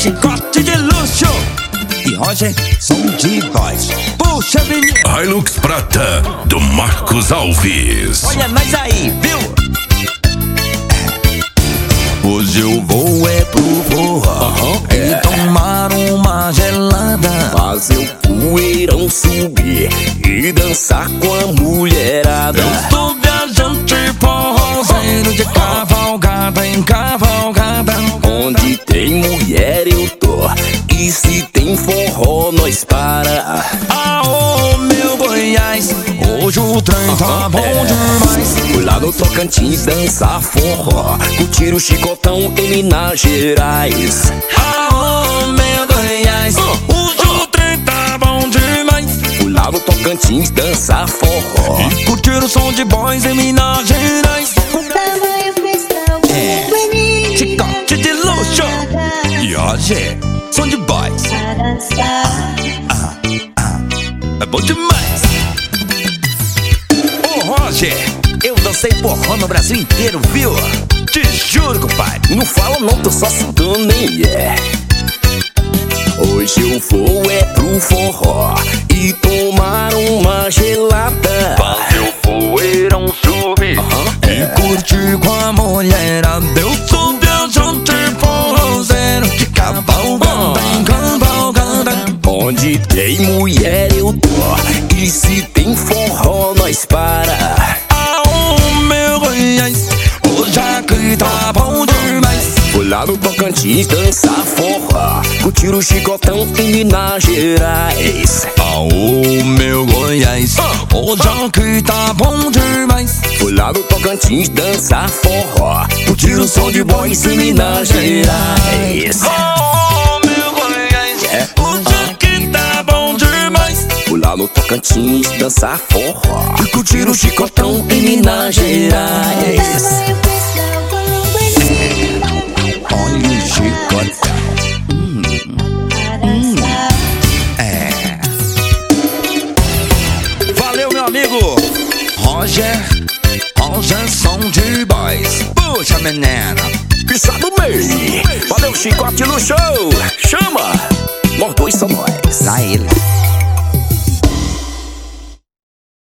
Chicote de luxo e Roger, som de voz. Puxa, menino. Hilux Prata, do Marcos Alves. Olha nós aí, viu? Hoje eu vou pro forró e tomar uma gelada, fazer o poeirão subir e dançar com a mulherada. Eu sou viajante forrozeiro, de cavalgada em cavalgada. Onde tem mulher eu tô, e se tem forró nós para. Aô, meu Goiás, hoje o trem tá bom demais. Fui lá no Tocantins dançar forró, curtir o chicotão em Minas Gerais. Aô, meu Goiás, hoje o trem tá bom demais. Fui lá no Tocantins dançar forró e curtir o som de boys em Minas Gerais. Chicote de luxo e Roger, som de boys. É bom demais. Ô Roger, eu dancei forró no Brasil inteiro, viu? Te juro, compadre. Não fala não, tô só citando, nem é. Hoje eu vou pro forró e tomar uma gelada, fazer o poeirão subir e curtir com a mulherada. Eu sou viajante forrozeiro, de cavalgada em cavalgada. Onde tem mulher eu tô, e se tem forró nós para. Aô, meu Goiás, hoje aqui tá bom demais. Fui lá no Tocantins dançar forró, curtir o chicotão em Minas Gerais. Aô, meu Goiás, hoje aqui tá bom demais. Fui lá no Tocantins dançar forró, curtir o som de boys em Minas Gerais. Aô, meu Goiás, hoje aqui tá bom demais. Fui lá no Tocantins dançar forró e curtir o chicotão em Minas Gerais. Olha o chicotão. Valeu, meu amigo Roger, som de boys. Puxa, menina, Pisa do meio. Valeu, Chicote no show. Chama, nós dois só nós. lá ele.